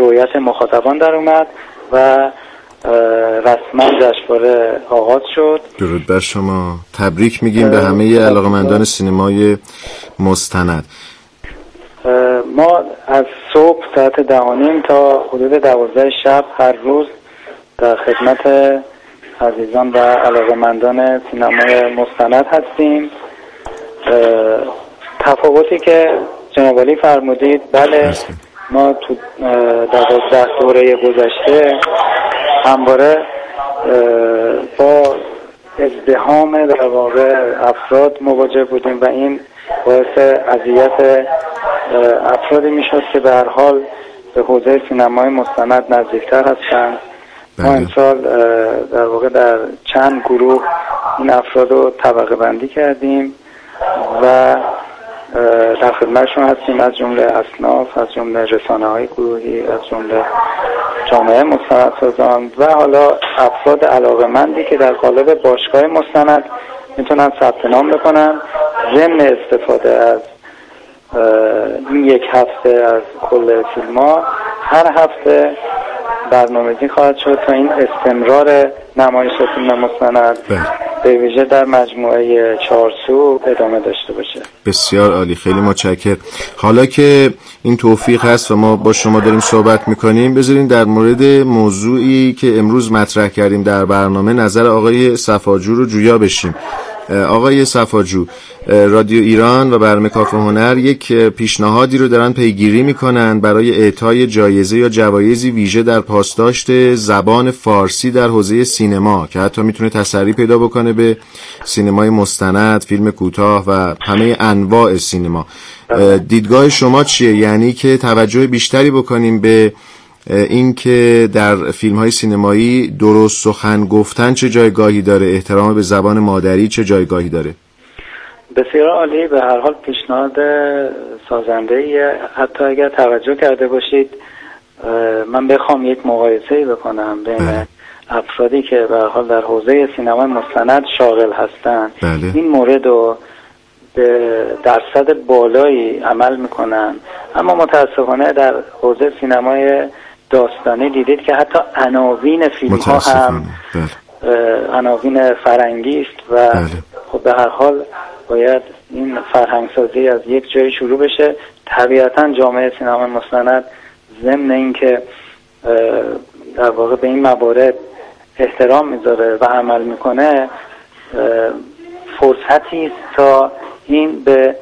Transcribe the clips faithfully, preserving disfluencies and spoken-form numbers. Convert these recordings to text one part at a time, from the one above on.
رویت مخاطبان در اومد و رسما جشنواره آغاز شد. درود بر شما. تبریک میگیم به همه علاقه‌مندان سینمای مستند. ما از صبح ساعت ده و نیم تا حدود دوازده شب هر روز در خدمت عزیزان و علاقه‌مندان سینمای مستند هستیم. تفاوتی که جناب عالی فرمودید، بله ما تو دوازده دوره گذشته همواره با ازدحام در واقع افراد مواجه بودیم و این باعث اذیت افرادی میشد که به هر حال به حوزه سینمای مستند نزدیکتر هستند. ما امسال در واقع در چند گروه این افراد رو طبقه بندی کردیم و در خدمتشون هستیم، از جمله اصناف، از جمله رسانه‌های گروهی، از جمله جامعه مستندسازان و حالا افراد علاقه‌مندی که در قالب باشگاه مستند میتونن ثبت نام بکنن. ضمن استفاده از این یک هفته از کل فیلم‌ها، هر هفته برنامه‌ریزی خواهد شد تا این استمرار نمایش فیلم مستند به ویژه در مجموعه چهارسو ادامه داشته باشه. بسیار عالی، خیلی متشکرم. حالا که این توفیق هست و ما با شما داریم صحبت میکنیم، بذارین در مورد موضوعی که امروز مطرح کردیم در برنامه نظر آقای صفاجو رو جویا بشیم. آقای صفاجو، رادیو ایران و برنامه کافه هنر یک پیشنهادی رو دارن پیگیری میکنن برای اعطای جایزه یا جوایزی ویژه در پاسداشت زبان فارسی در حوزه سینما که حتی میتونه تسری پیدا بکنه به سینمای مستند، فیلم کوتاه و همه انواع سینما. دیدگاه شما چیه؟ یعنی که توجه بیشتری بکنیم به این که در فیلم‌های سینمایی درست سخن گفتن چه جایگاهی داره، احترام به زبان مادری چه جایگاهی داره؟ بسیار عالی. به هر حال پیشنهاد سازنده‌ایه. حتی اگر توجه کرده باشید من بخوام یک مقایسه‌ای بکنم بین بله. افرادی که به هر حال در حوزه سینمای مستند شاغل هستند، بله. این مورد رو به درصد بالایی عمل میکنن، اما متاسفانه در حوزه سینمای داستانی دیدید که حتی عناوین فیلم ها هم بله. عناوین فرنگی است و بله. خب به هر حال باید این فرهنگسازی از یک جایی شروع بشه. طبیعتا جامعه سینمای مستند ضمن این که در واقع به این موارد احترام میذاره و عمل میکنه، فرصتی است تا این به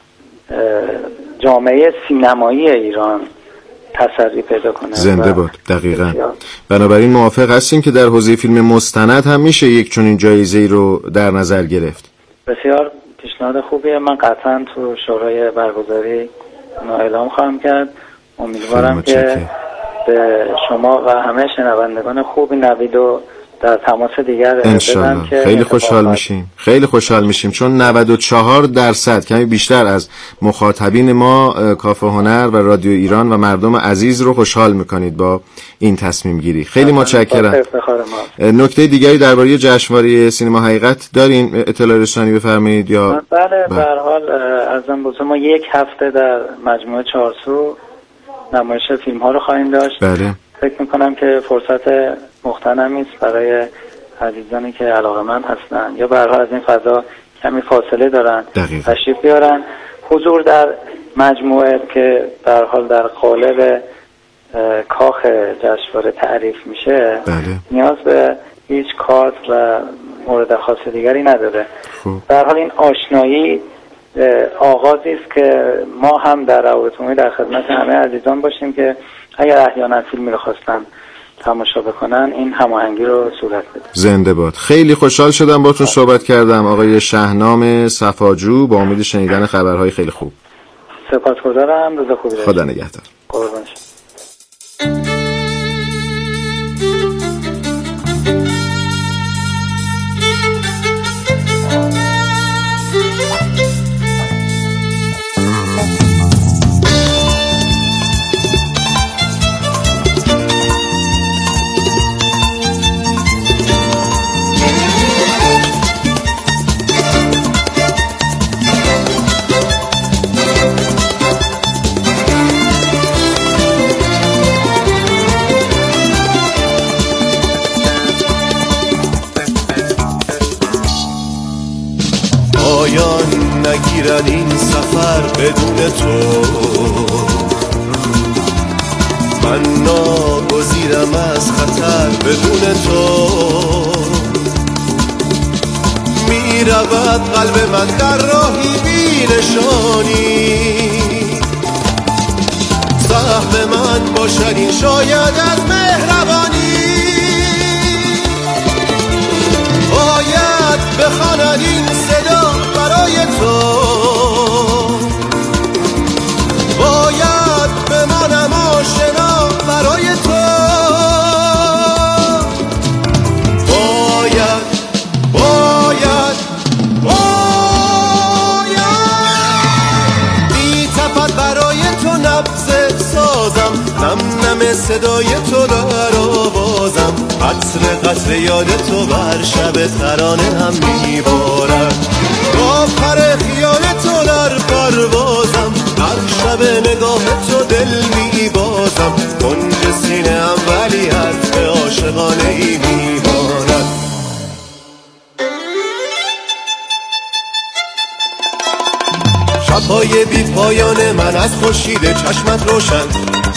جامعه سینمایی ایران تسری پیدا کنه. زنده باد. دقیقاً. بنابراین موافق هستیم که در حوزه فیلم مستند هم میشه یک چنین جایزه‌ای رو در نظر گرفت. بسیار پیشنهاد خوبیه. من قطعاً تو شورای برگزاری اعلام خواهم کرد. امیدوارم که به شما و همه شنوندگان خوب نوید و در تماس دیگر بدم که خیلی خوشحال میشیم. خیلی خوشحال میشیم چون نود و چهار درصد کمی بیشتر از مخاطبین ما کافه هنر و رادیو ایران و مردم عزیز رو خوشحال میکنید با این تصمیم گیری. خیلی متشکرم. نکته دیگری درباره جشنواره سینما حقیقت دارین اطلاع رسانی بفرمایید یا؟ بله به هر حال ازم بود ما یک هفته در مجموعه چهارسو نمایش فیلم ها رو خواهیم داشت. بله. فکر میکنم که فرصت مغتنمی است برای عزیزانی که علاقه‌مند هستن یا به هر حال از این فضا کمی فاصله دارن تشریف بیارن. حضور در مجموعه که به هر حال در قالب کاخ جشنواره تعریف میشه بله. نیاز به هیچ کارت و مورد خاص دیگری نداره. به هر حال این آشنایی آغازی است که ما هم در روابط عمومی در خدمت همه عزیزان باشیم که اگر احیانا فیلمی رو خواستن تماشا بکنن این هماهنگی رو صورت بده. زنده باد. خیلی خوشحال شدم باتون صحبت کردم آقای شهنام صفاجو. با امید شنیدن خبرهای خیلی خوب. سپاسگزارم. روز خوبی داشته. خدا نگهدار. قربان شما. نگیرن این سفر بدون تو. من ناگزیرم از خطر بدون تو. می رود قلب من در راهی بی نشانی، سهم من باشد این شاید از مهربانی. باید بخواند این صدا برای تو، باید بمانم آشنا برای تو. باید باید باید می تپد برای تو نبض سازم، نم نم صدای تو در آوازم. قطر قطر یاد تو بر شب ترانه هم میبارد. با پر خیال تو در پروازم، هر شب نگاه تو دل میبازم. کنج سینه هم ولی حرف عاشقانه ای میماند. شبهای بی پایان من از خورشید چشمت روشن،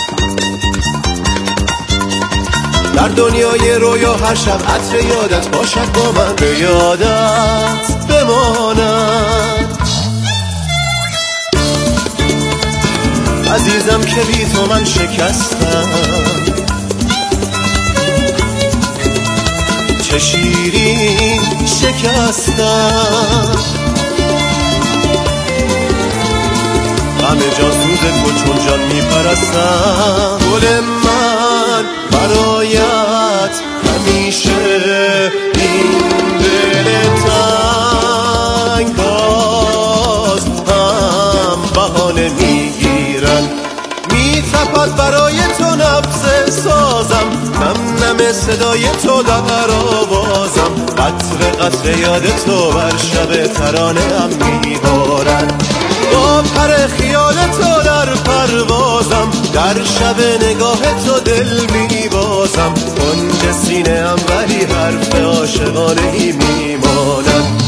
در دنیای رویا هر شب عطر یادت باشد با من، به یادت بماند. عزیزم که بی تو من شکستم، چه شیرین شکستم. غم جاسوز تو چون جان میپرستم. گل من برایت همیشه این دل تنگ، باز هم بهانه میگیرن. میتپد برای تو نبض سازم، نم نم صدای تو در آوازم. قطر قطر یاد تو بر شب ترانه هم میبارن. با پر خیال تو در پروازم، در شب نگاه تو دل میبازم. کنج سینه هم ولی حرف عاشقانه ای میماند.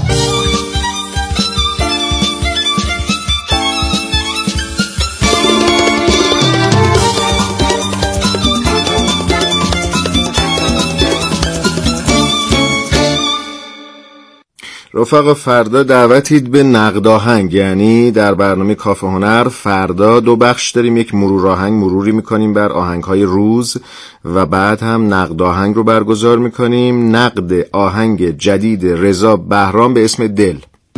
رفقا فردا دعوتید به نقد آهنگ، یعنی در برنامه کافه هنر فردا دو بخش داریم. یک مرور آهنگ، مروری میکنیم بر آهنگ‌های روز و بعد هم نقد آهنگ رو برگزار میکنیم. نقد آهنگ جدید رضا بهرام به اسم دل.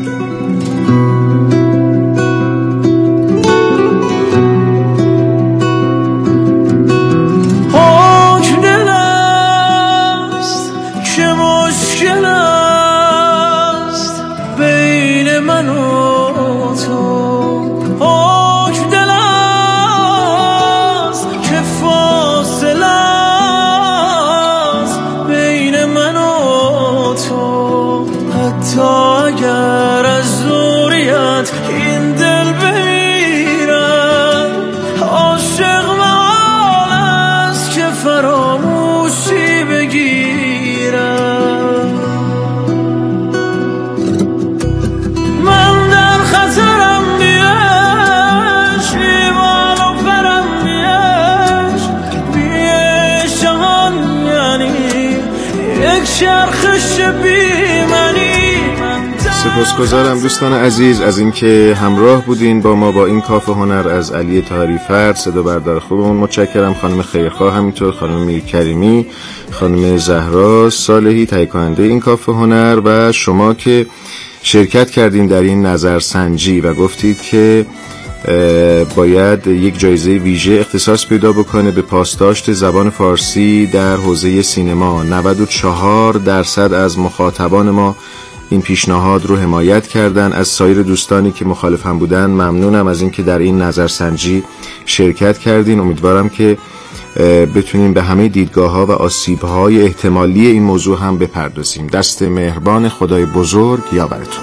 سپاسگزارم دوستان عزیز از اینکه همراه بودین با ما با این کافه هنر. از علی طاهری فرد صدا بردار خوبمون متشکرم. خانم خیرخواه همینطور، خانم میرکریمی، خانم زهرا صالحی تهیه کننده این کافه هنر و شما که شرکت کردین در این نظرسنجی و گفتید که باید یک جایزه ویژه اختصاص پیدا بکنه به پاسداشت زبان فارسی در حوزه سینما. نود و چهار درصد از مخاطبان ما این پیشنهاد رو حمایت کردن. از سایر دوستانی که مخالف هم بودن ممنونم از اینکه در این نظرسنجی شرکت کردین. امیدوارم که بتونیم به همه دیدگاه‌ها و آسیب‌های احتمالی این موضوع هم بپردازیم. دست مهربان خدای بزرگ یاورتون.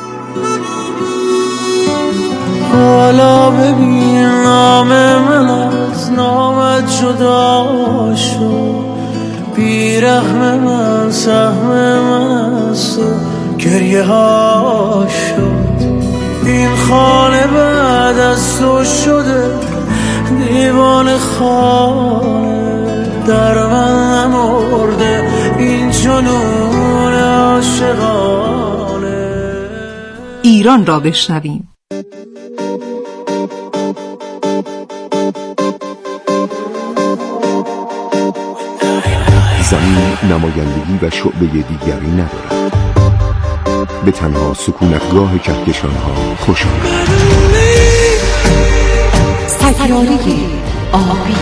حالا ببین نام من از نامت جدا شد، بیرحم من سهم من از تو گریه ها شد. این خانه بعد از تو شده دیوان خانه، در من نمرده این جنون عاشقانه. ایران را بشنویم. زمین نمایندگی و شعبه دیگری ندارد، به تنها سکونتگاه کهکشان‌ها خوش آمد. سیاره آبی.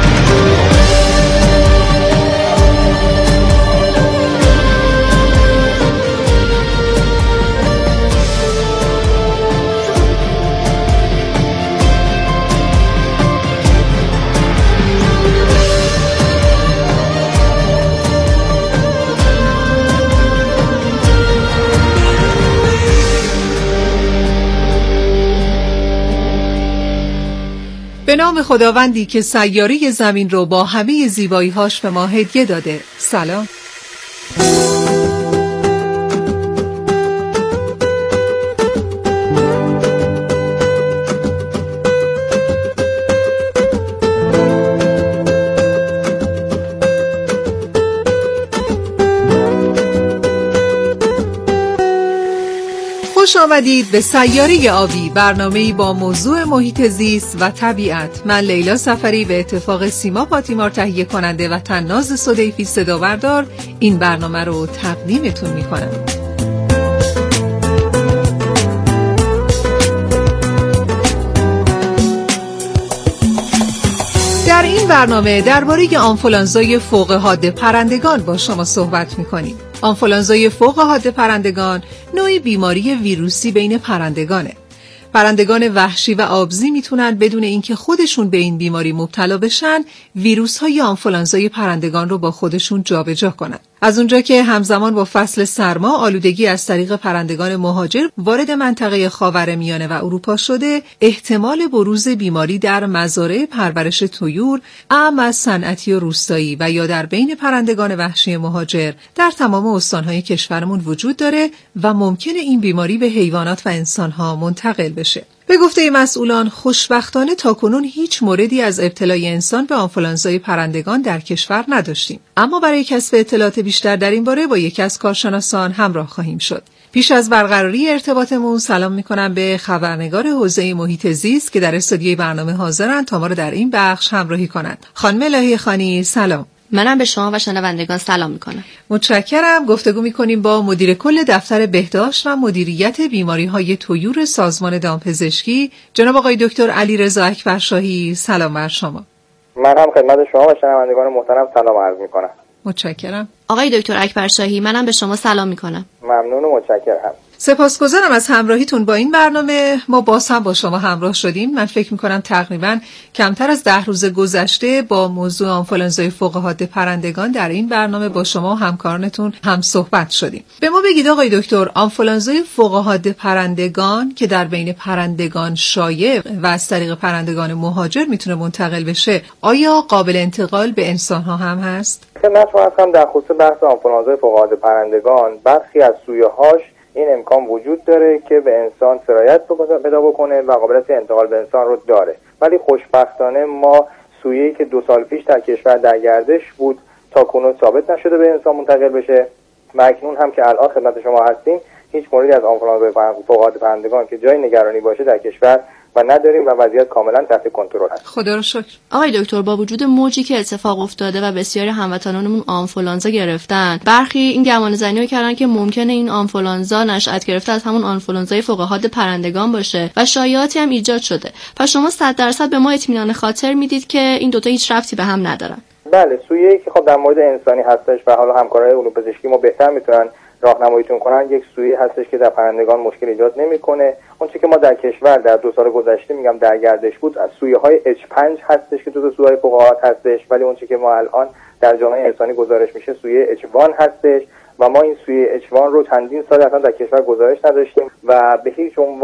به نام خداوندی که سیاره زمین رو با همه زیبایی‌هاش به ما هدیه داده. سلام. خوش آمدید به سیاره آبی، برنامه‌ای با موضوع محیط زیست و طبیعت. من لیلا صفری به اتفاق سیما پاتیمار تهیه کننده و طناز صدیفی صدا بردار این برنامه رو تقدیمتون می‌کنم. در این برنامه درباره آنفولانزای فوق حاد پرندگان با شما صحبت می‌کنیم. آنفولانزای فوق حاد پرندگان نوعی بیماری ویروسی بین پرندگانه. پرندگان وحشی و آبزی میتونن بدون اینکه خودشون به این بیماری مبتلا بشن، ویروس‌های آنفولانزای پرندگان رو با خودشون جابجا کنن. از اونجا که همزمان با فصل سرما آلودگی از طریق پرندگان مهاجر وارد منطقه خاورمیانه و اروپا شده، احتمال بروز بیماری در مزارع پرورش طیور، اعم از صنعتی و روستایی و یا در بین پرندگان وحشی مهاجر در تمام استان‌های کشورمون وجود داره و ممکنه این بیماری به حیوانات و انسان‌ها منتقل بشه. به گفته مسئولان، خوشبختانه تاکنون هیچ موردی از ابتلای انسان به آنفولانزای پرندگان در کشور نداشتیم. اما برای کسب اطلاعات بیشتر در این باره با یکی از کارشناسان همراه خواهیم شد. پیش از برقراری ارتباطمون سلام میکنم به خبرنگار حوزه محیط زیست که در استودیوی برنامه حاضرن تا ما رو در این بخش همراهی کنند. خانم الهی خانی، سلام. منم به شما و شنوندگان سلام میکنم. متشکرم. گفتگو میکنیم با مدیر کل دفتر بهداشت و مدیریت بیماری‌های طیور سازمان دامپزشکی، جناب آقای دکتر علیرضا اکبرشاهی. سلام بر شما. من هم خدمت شما و شنوندگان محترم سلام عرض میکنم. متشکرم. آقای دکتر اکبرشاهی، منم به شما سلام میکنم. ممنون و متشکرم. سپاسگزارم از همراهیتون با این برنامه. ما باز هم با شما همراه شدیم. من فکر میکنم تقریبا کمتر از ده روز گذشته با موضوع آنفولانزای فوق حاد پرندگان در این برنامه با شما و همکارانتون هم صحبت شدیم. به ما بگید آقای دکتر، آنفولانزای فوق حاد پرندگان که در بین پرندگان شایع و از طریق پرندگان مهاجر میتونه منتقل بشه، آیا قابل انتقال به انسان ها هم هست؟ خدمت شما هستم در خصوص بحث آنفولانزای فوق حاد پرندگان. برخی از سویه‌هاش این امکان وجود داره که به انسان سرایت پیدا بکنه و قابلیت انتقال به انسان رو داره، ولی خوشبختانه ما سویه‌ای که دو سال پیش در کشور در گردش بود تا کنون ثابت نشده به انسان منتقل بشه و اکنون هم که الان خدمت شما هستیم هیچ موردی از آنفولانزای فوق حاد پرندگان که جای نگرانی باشه در کشور و نداریم و وضعیت کاملا تحت کنترل است. خدا رو شکر. آقای دکتر، با وجود موجی که اتفاق افتاده و بسیاری هموطنانمون آنفولانزا گرفتن، برخی این گمانه‌زنی‌ها کردن که ممکنه این آنفولانزا نشأت گرفته از همون آنفولانزای فوق حاد پرندگان باشه و شایعاتی هم ایجاد شده. پس شما صد درصد به ما اطمینان خاطر میدید که این دوتا هیچ ربطی به هم ندارن؟ بله، سویه‌ای که خب در مورد انسانی هستش و حالا همکارای علوم پزشکی ما بهتر میتونن راهنماییتون کنن، یک سویه هستش که در پرندگان مشکل ایجاد نمیکنه. اون چیزی که ما در کشور در دو سال گذشته میگم در گردش بود از سویه های اچ پنج هستش که دو تا سویه فوق حاد هستش، ولی اون چیزی که ما الان در جامعه انسانی گزارش میشه سویه اچ وان هستش و ما این سویه اچ وان رو چندین سال اصلا در کشور گزارش نداشتیم و به هیچ عنوان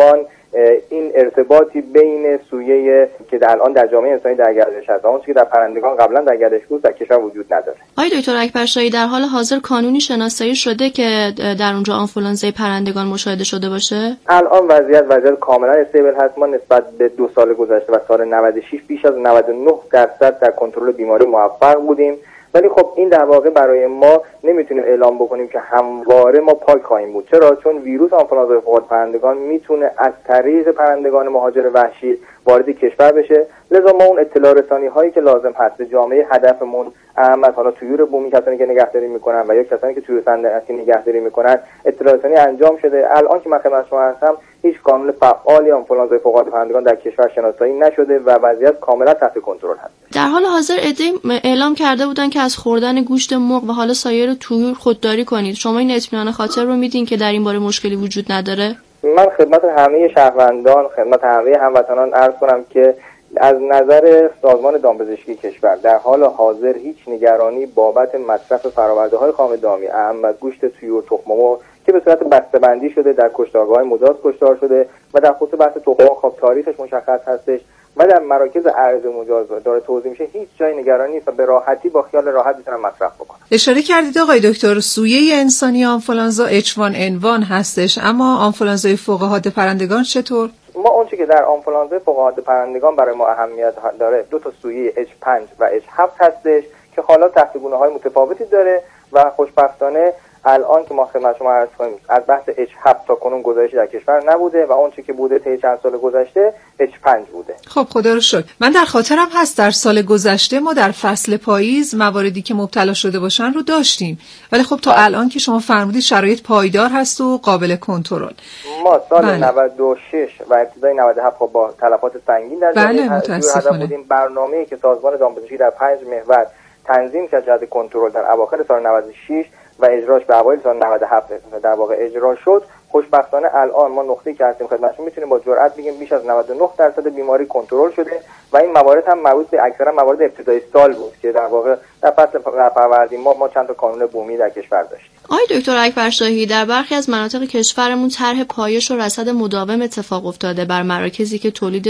این ارتباطی بین سویه که در الان در جامعه انسانی در گردش هست و اون که در پرندگان قبلا در گردش بود در کشور وجود نداره. آقای دکتر اکبرشاهی، در حال حاضر قانونی شناسایی شده که در اونجا آنفولانزای پرندگان مشاهده شده باشه؟ الان وضعیت وضعیت کاملا استیبل هست. ما نسبت به دو سال گذشته و سال نود و شش بیش از نود و نه درصد در کنترل بیماری موفق بودیم، ولی خب این در واقع برای ما نمیتونیم اعلام بکنیم که همواره ما پاک خواهیم بود. چرا؟ چون ویروس آنفولانزای فوق‌العاده پرندگان میتونه از طریق پرندگان مهاجر وحشی وارد کشور بشه، لذا ما اون اطلاع رسانی هایی که لازم هست به جامعه هدفمون، اهم حالا طیور بومی کسانی که نگهداری میکنن و یا کسانی که طیور صندلی نگهداری میکنن اطلاع رسانی انجام شده. الان که من خدمت شما هستم هیچ قانون فعالی آنفولانزای فوق‌العاده پرندگان در کشور شناسایی نشده و وضعیت کاملا تحت کنترل هست. در حال حاضر عده‌ای اعلام کرده بودن که از خوردن گوشت مرغ و حالا سایر طیور خودداری کنید. شما این اطمینان خاطر رو میدین که در این باره مشکلی وجود نداره؟ من خدمت همه شهروندان، خدمت همه هموطنان عرض کنم که از نظر سازمان دامپزشکی کشور در حال حاضر هیچ نگرانی بابت مصرف فرآورده‌های خام دامی، اهم گوشت طیور، تخم مرغ که به صورت بسته‌بندی شده در کشتارگاه‌های مجاز کشتار شده و در خصوص بحث تخم مرغ خب تاریخش مشخص هستش و در مراکز ارز مجاز داره توزیع میشه، هیچ جای نگرانی نیست و به راحتی با خیال راحت میتونن مصرف بکنن. اشاره کردید آقای دکتر سویه انسانی آنفولانزا اچ وان ان وان هستش، اما آنفولانزای فوق‌العاده پرندگان چطور؟ ما اون چیزی که در آنفولانزای فوق‌العاده پرندگان برای ما اهمیت داره دو تا سویه اچ پنج و اچ هفت هستش که حالا تحت گونه‌های متفاوتی داره و خوشبختانه الان که ما خدمت شما عرض کنیم از بحث اچ هفت تا کنون گزارشی در کشور نبوده و اون چیزی که بوده طی چند سال گذشته اچ پنج بوده. خب خدا رو شکر. من در خاطرم هست در سال گذشته ما در فصل پاییز مواردی که مبتلا شده باشن رو داشتیم، ولی خب تا الان که شما فرمودید شرایط پایدار هست و قابل کنترل. ما سال بله. نود و شش و ابتدای نود و هفت خب با تلفات سنگین در بله جامعه بودیم. برنامه‌ای که سازمان دامپزشکی در پنج محور تنظیم کرد جهت کنترل در اواخر سال نود و شش و اجراش به اوایل سال نود و هفت در واقع اجرا شد. خوشبختانه الان ما نقطه‌ای که هستیم خدمتتون میتونیم با جرئت بگیم بیش از نود و نه درصد بیماری کنترل شده و این موارد هم مربوط به اکثرا موارد ابتدای سال بود که در واقع در فصل فروردین ما ما چند تا قانون بومی در کشور داشتیم. آقای دکتر اکبرشاهی، در برخی از مناطق کشورمون طرح پایش و رصد مداوم اتفاق افتاده بر مراکزی که تولید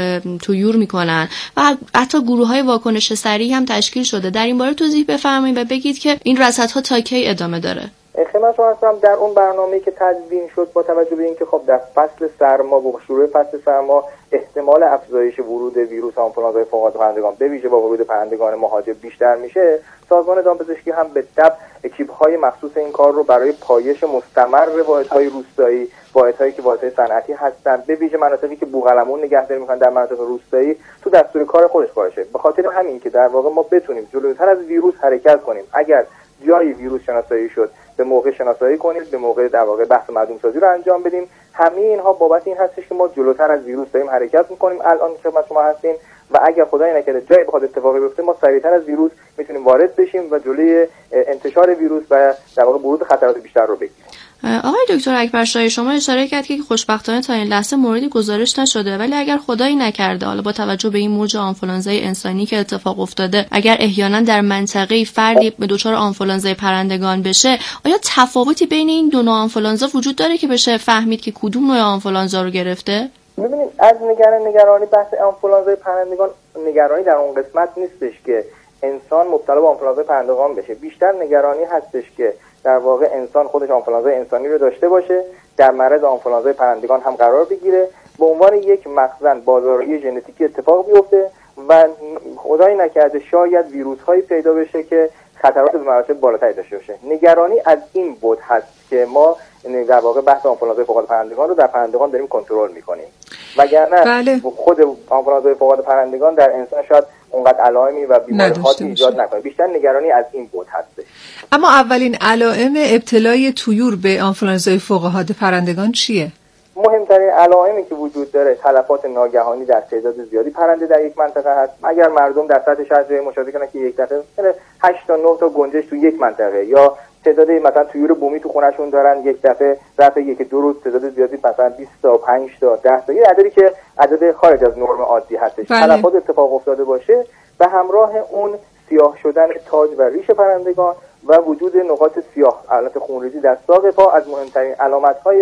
طیور میکنن و حتی گروه‌های واکنش سریع هم تشکیل شده. در این باره توضیح بفرمایید و بگید که این رصدها تا کی ادامه داره؟ خدمت شما هستم. در اون برنامه‌ای که تدوین شد با توجه به اینکه خب در فصل سرما و شروع فصل سرما احتمال افزایش ورود ویروس آنفولانزای فوق‌العاده پرندگان به ویژه با ورود پرندگان مهاجر بیشتر میشه، سازمان دامپزشکی هم به تبع اکیپ‌های مخصوص این کار رو برای پایش مستمر واحدهای روستایی، واحدهایی که واحدهای صنعتی هستن، به ویژه مناطقی که بوقلمون نگهداری می‌کنن در مناطق روستایی، تو دستور کار خودش باشه. به خاطر همین که در واقع ما بتونیم جلوتر از ویروس حرکت کنیم، اگر جای ویروس شناسایی شد به موقع شناسایی کنیم، به موقع در واقع بحث معدوم سازی رو انجام بدیم. همه اینها بابت این هستش که ما جلوتر از ویروس داریم حرکت می‌کنیم. الان که خدمت شما هستیم و اگر خدای نکرده جایی بخواد اتفاقی بیفته ما سریعتر از ویروس میتونیم وارد بشیم و جلوی انتشار ویروس و در واقع ورود خطرات بیشتر رو بگیریم. آقای دکتر اکبرشاهی، شما اشاره کردید که خوشبختانه تا این لحظه موردی گزارش نشده، ولی اگر خدایی نکرده حالا با توجه به این موج آنفولانزای انسانی که اتفاق افتاده، اگر احیانا در منطقه فردی به دچار آنفولانزای پرندگان بشه، آیا تفاوتی بین این دو نوع آنفولانزا وجود داره که بشه فهمید که کدوم نوع آنفولانزا رو گرفته؟ ببینید از نگران نگرانی بحث آنفولانزای پرندگان نگرانی در اون قسمت نیستش که انسان مبتلا به آنفولانزای پرندگان بشه، بیشتر نگرانی هستش که در واقع انسان خودش آنفولانزای انسانی رو داشته باشه، در معرض آنفولانزای پرندگان هم قرار بگیره، به عنوان یک مخزن بازاریابی ژنتیکی اتفاق بیفته و خدای نکرده شاید ویروس هایی پیدا بشه که خطرات به مراتب بالاتری داشته باشه. نگرانی از این بود هست که ما در واقع بحث آنفولانزای فوق‌العاده پرندگان رو در پرندگان داریم کنترل می‌کنیم، وگرنه بله. خود آنفولانزای فوق‌العاده پرندگان در انسان شاید اونقدر علائمی و بیماری‌هایی ایجاد نکنه. بیشتر نگرانی از این بود هست. اما اولین علائم ابتلای طیور به آنفولانزای فوق‌العاده پرندگان چیه؟ مهمترین علائمی که وجود داره تلفات ناگهانی در تعداد زیادی پرنده در یک منطقه هست. اگر مردم در سطح شهر جای مشاهده کنن که یک دفعه هشت تا نه تا گنجش تو یک منطقه یا تعداد مثلا طیور بومی تو خونه‌شون دارن، یک دفعه ظرف یک دو روز تعداد زیادی مثلا بیست تا پنج تا ده تا، یه عددی که عدد خارج از نرم عادی هستش، بله. تلفات اتفاق افتاده باشه و همراه اون سیاه شدن تاج و ریش پرندگان و وجود نقاط سیاه، علامت خونریزی در ساق پا از مهمترین علامت‌های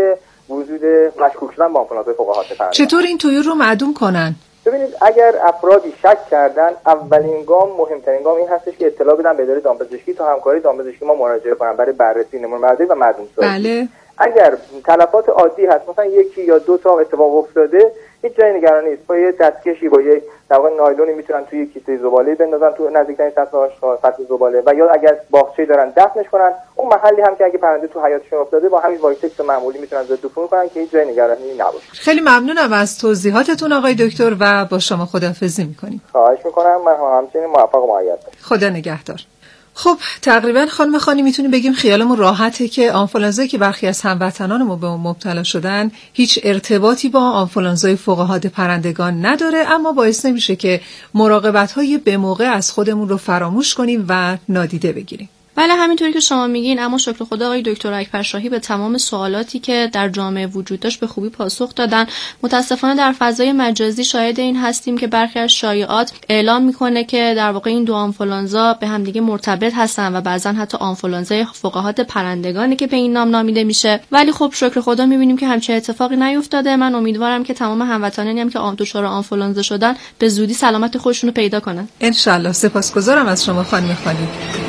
وجود مشکوک شدن به آنفولانزای فوق حاد پرندگان. چطور این طیور رو معدوم کنن؟ ببینید اگر افرادی شک کردن، اولین گام، مهمترین گام این هستش که اطلاع بدن به اداره دامپزشکی تا همکاری دامپزشکی ما مراجعه کنن برای بررسی نمونه مردی و معدوم سازی. بله. اگر تلفات عادی هست، مثلا یکی یا دو تا اتفاق افتاده، هیچ جای نگرانی نیست. با یه دستکشی با یه در واقع نایلونی میتونن توی کیسه زباله بندازن تو نزدیکترین سطح زباله، و یا اگر باغچه‌ای دارن دفنش کنن. اون محلی هم که اگه پرنده تو حیاتشون افتاده با همین وایتکس معمولی میتونن ضد عفونی کنن که هیچ جای نگرانی نباشه. خیلی ممنونم از توضیحاتتون آقای دکتر و با شما خداحافظی میکنیم. خواهش میکنم. من همچنین موفق و مؤید باشم. خدا نگهدار. خب تقریبا خانم خانی میتونیم بگیم خیالمون راحته که آنفولانزایی که برخی از هموطنانمون به اون مبتلا شدن هیچ ارتباطی با آنفولانزای فوق حاد پرندگان نداره، اما باعث نمیشه که مراقبت‌های به موقع از خودمون رو فراموش کنیم و نادیده بگیریم. بله همینطوری که شما میگین، اما شکر خدا آقای دکتر اکبرشاهی به تمام سوالاتی که در جامعه وجود داشت به خوبی پاسخ دادن. متاسفانه در فضای مجازی شاهد این هستیم که برخی از شایعات اعلام میکنه که در واقع این دو آنفولانزا به همدیگه مرتبط هستن و بعضا حتی آنفولانزای فوق حاد پرندگانی که به این نام نامیده میشه، ولی خب شکر خدا میبینیم که همچین اتفاقی نیفتاده. من امیدوارم که تمام هموطنانی هم که دچار آنفولانزا شدن به زودی سلامت خودشونو پیدا کنن. ان شاء الله. سپاسگزارم از شما خانم خانی.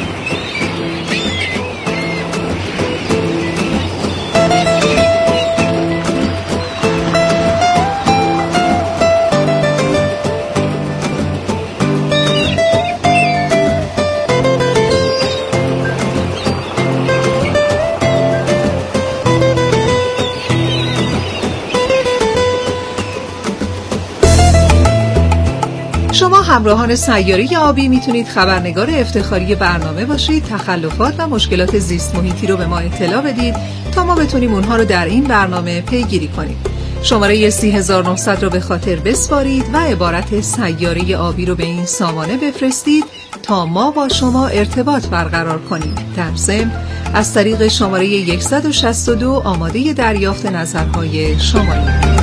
شما همراهان سیاره آبی میتونید خبرنگار افتخاری برنامه باشید، تخلفات و مشکلات زیست محیطی رو به ما اطلاع بدید تا ما بتونیم اونها رو در این برنامه پیگیری کنیم. شماره سی هزار و نهصد رو به خاطر بسپارید و عبارت سیاره آبی رو به این سامانه بفرستید تا ما با شما ارتباط برقرار کنیم. در ضمن از طریق شماره صد و شصت و دو آماده دریافت نظرهای شمایید.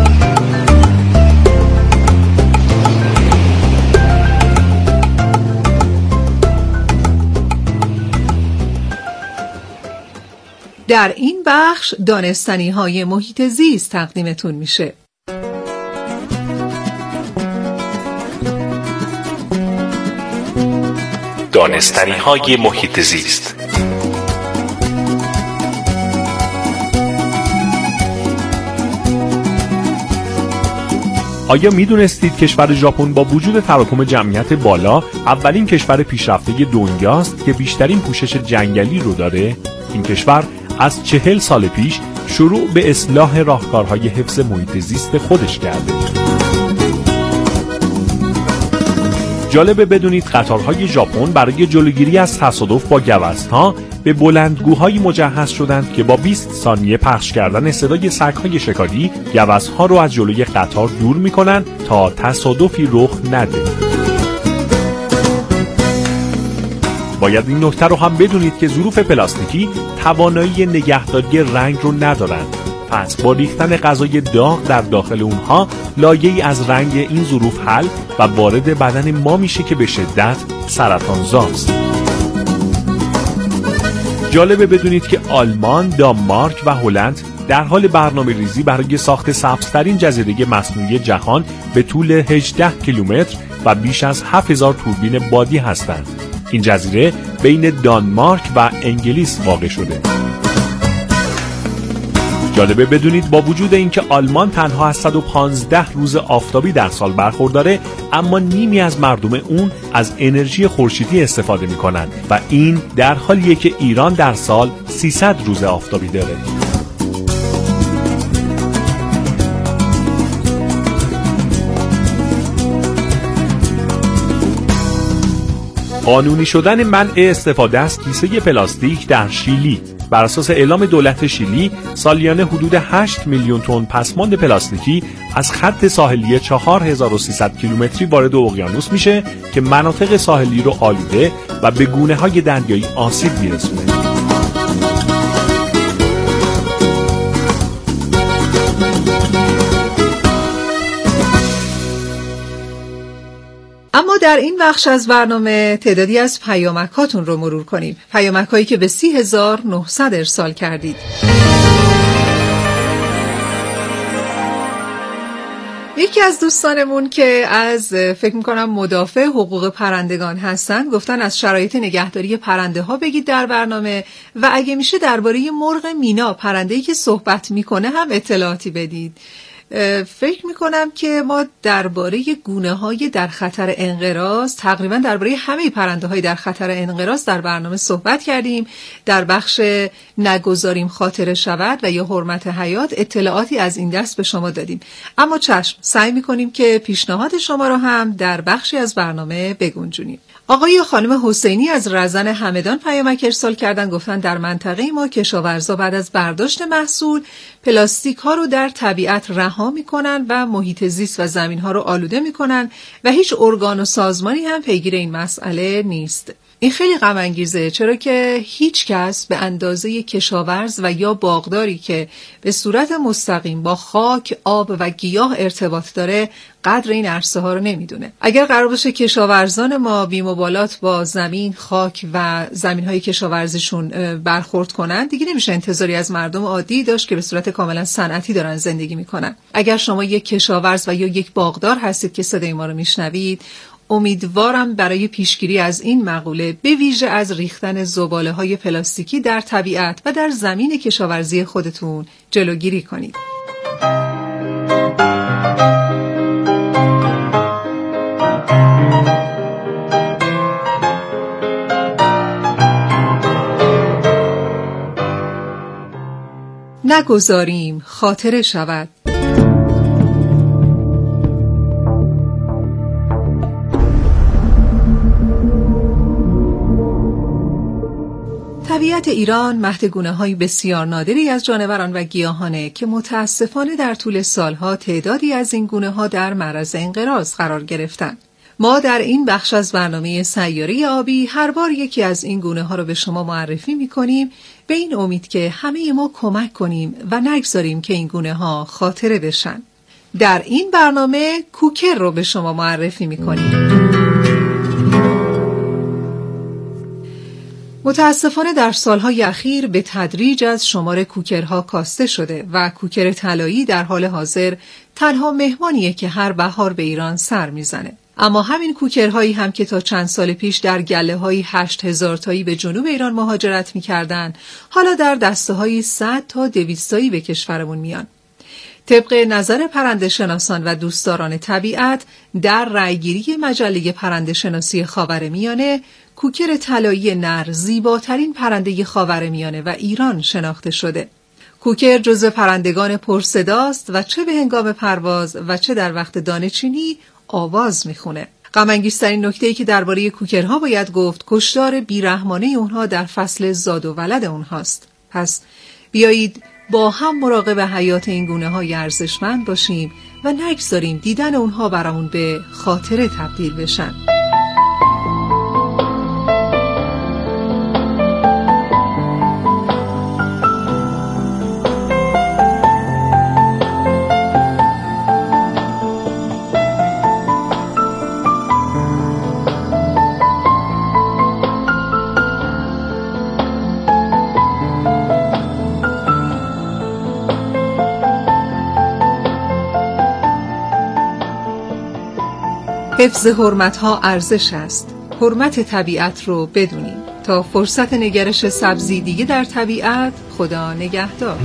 در این بخش دانستنی های محیط زیست تقدیمتون میشه. دانستنی های محیط زیست. آیا میدونستید کشور ژاپن با وجود تراکم جمعیت بالا اولین کشور پیشرفته دنیاست که بیشترین پوشش جنگلی رو داره؟ این کشور از چهل سال پیش شروع به اصلاح راهکارهای حفظ محیط زیست خودش کرده. جالبه بدونید قطارهای ژاپن برای جلوگیری از تصادف با گوزن‌ها به بلندگوهای مجهز شدند که با بیست ثانیه پخش کردن صدای سگ‌های شکاری گوزن‌ها رو از جلوی قطار دور می‌کنن تا تصادفی رخ نده. باید این نکته رو هم بدونید که ظروف پلاستیکی توانایی نگهداری رنگ رو ندارند. پس با ریختن غذای داغ در داخل اونها لایه‌ای از رنگ این ظروف حل و وارد بدن ما میشه که به شدت سرطانزاست. جالبه بدونید که آلمان، دانمارک و هلند در حال برنامه ریزی برای ساخت سبزترین جزیره مصنوعی جهان به طول هجده کیلومتر و بیش از هفت هزار توربین بادی هستند. این جزیره بین دانمارک و انگلیس واقع شده. جالبه بدونید با وجود اینکه آلمان تنها از صد و پانزده روز آفتابی در سال برخورداره، اما نیمی از مردم اون از انرژی خورشیدی استفاده می‌کنند و این در حالیه که ایران در سال سیصد روز آفتابی داره. قانونی شدن منع استفاده از کیسه پلاستیک در شیلی. بر اساس اعلام دولت شیلی سالیانه حدود هشت میلیون تن پسماند پلاستیکی از خط ساحلی چهار هزار و سیصد کیلومتری وارد اقیانوس میشه که مناطق ساحلی رو آلوده و به گونه‌های دریایی آسیب میرسونه. اما در این بخش از برنامه تعدادی از پیامک‌هاتون رو مرور کنیم. پیامک‌هایی که به سی هزار و نهصد ارسال کردید. یکی از دوستانمون که از فکر میکنم مدافع حقوق پرندگان هستن گفتن از شرایط نگهداری پرنده ها بگید در برنامه و اگه میشه درباره مرغ مینا پرنده‌ای که صحبت میکنه هم اطلاعاتی بدید. فکر میکنم که ما درباره گونه‌های در خطر انقراض تقریبا درباره همه پرنده‌های در خطر انقراض در برنامه صحبت کردیم. در بخش نگذاریم خاطره شود و یا حرمت حیات اطلاعاتی از این دست به شما دادیم. اما چشم سعی میکنیم که پیشنهاد شما رو هم در بخشی از برنامه بگنجونیم. آقای و خانم حسینی از رزن همدان پیامک ارسال کردن، گفتن در منطقه ما کشاورزا بعد از برداشت محصول پلاستیک ها رو در طبیعت رها میکنن و محیط زیست و زمین ها رو آلوده میکنن و هیچ ارگان و سازمانی هم پیگیر این مسئله نیست. این خیلی غم انگیزه، چرا که هیچ کس به اندازه کشاورز و یا باغداری که به صورت مستقیم با خاک، آب و گیاه ارتباط داره قدر این عرصه ها رو نمیدونه. اگر قرار باشه کشاورزان ما بی‌مبالات با زمین، خاک و زمین های کشاورزیشون برخورد کنن، دیگه نمیشه انتظاری از مردم عادی داشت که به صورت کاملا صنعتی دارن زندگی میکنن. اگر شما یک کشاورز و یا یک باغدار هستید که صدای ما رو میشنوید، امیدوارم برای پیشگیری از این مقوله به ویژه از ریختن زباله‌های پلاستیکی در طبیعت و در زمین کشاورزی خودتون جلوگیری کنید. نگذاریم خاطره شود. طبیعت ایران مهد گونه‌های بسیار نادری از جانوران و گیاهانه که متاسفانه در طول سالها تعدادی از این گونه‌ها در معرض انقراض قرار گرفتند. ما در این بخش از برنامه سیاره آبی هر بار یکی از این گونه‌ها رو به شما معرفی می‌کنیم، به این امید که همه ما کمک کنیم و نگذاریم که این گونه‌ها خاطره بشن. در این برنامه کوکر رو به شما معرفی می‌کنیم. متاسفانه در سالهای اخیر به تدریج از شمار کوکرها کاسته شده و کوکر طلایی در حال حاضر تنها مهمانیه که هر بهار به ایران سر میزنه. اما همین کوکرهایی هم که تا چند سال پیش در گله‌های هشت هزار تایی به جنوب ایران مهاجرت می‌کردن، حالا در دسته‌های صد تا دویست تایی به کشورمون میان. طبق نظر پرنده شناسان و دوستداران طبیعت، در رأیگیری مجله پرنده شناسی خاورمیانه، کوکر طلایی نر زیباترین پرنده خاورمیانه و ایران شناخته شده. کوکر جزو پرندگان پرصداست و چه به هنگام پرواز و چه در وقت دانه‌چینی آواز میخونه. غم انگیزترین نکته‌ای که درباره کوکرها باید گفت، کشتار بیرحمانه اونها در فصل زاد و ولد اونهاست. پس بیایید با هم مراقب حیات این گونه‌های ارزشمند باشیم و نگذاریم دیدن اونها برامون به خاطره تبدیل بشن. حفظ حرمت‌ها ارزش است. حرمت طبیعت رو بدونیم. تا فرصت نگرش سبزی دیگه در طبیعت، خدا نگهدار.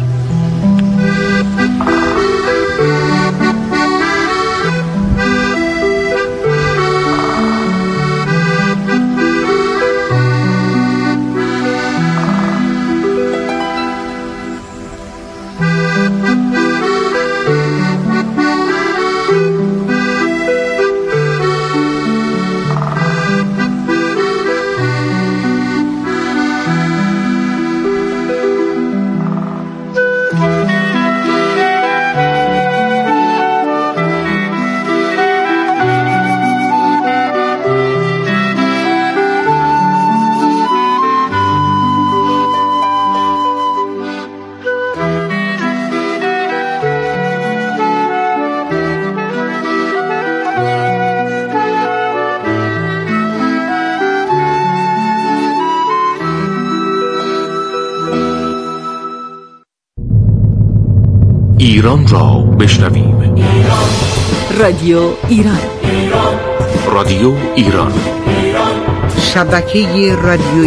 ایران را بشنویم. ایران رادیو ایران. رادیو ایران، شبکه رادیو